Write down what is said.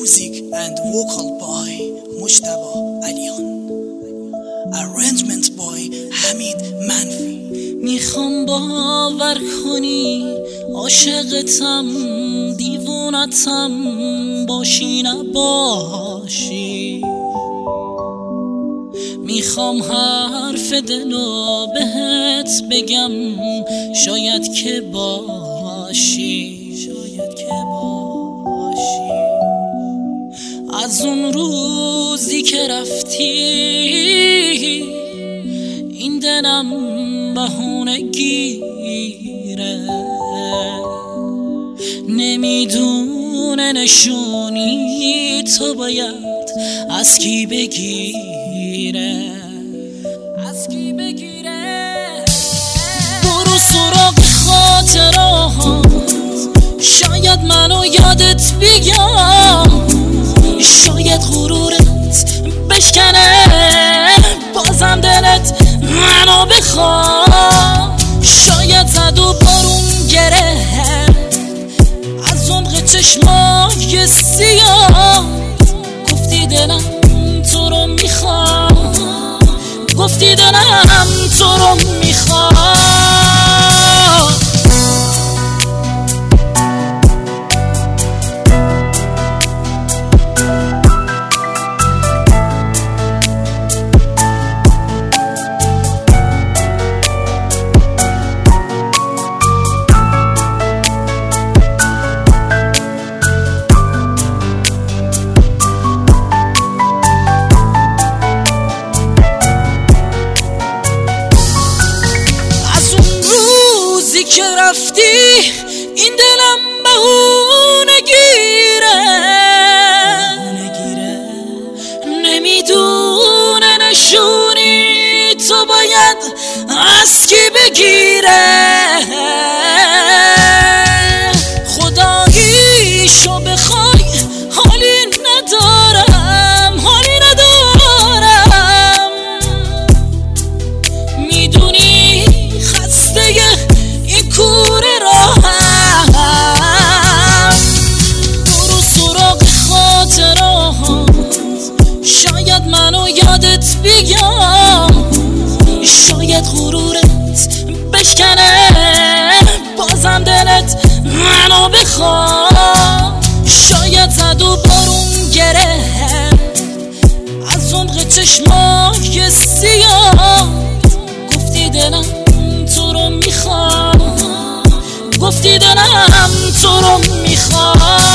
Music and vocal by مجتبی علیان. Arrangement by حمید منفی. میخوام باور کنی عاشقتم، دیوونتم باشی نباشی. میخوام حرف دلو بهت بگم، شاید که باشی، شاید که باشی. از اون روزی که رفتی این دلم بهونه گیره، نمیدونه نشونی تو باید از کی بگیره، از کی بگیره. برو سراغ خاطرات، شاید منو یادت بیام، شاید غرورت بشکنه بازم دلت منو بخواد. شاید زد و بارون گرفت از عمق چشمای سیاه، گفتی دلم تو رو میخواد، گفتی دلم تو رو میخواد. که رفتی این دلم بهونه گیره، نمیدونه نشونی تو باید از کی بگیره. خداییشو بخوای حالی ندارم، حالی ندارم. میدونی خسته کوره راهم، برو سراغ خاطرات، شاید منو یادت بیام، شاید غرورت بشکنه بازم دلت منو بخواد. شاید زد و بارون گرفت از عمق چشمای سیاه، گفتی دلم تو رو میخواد، گفتی دلم تو رو میخواد.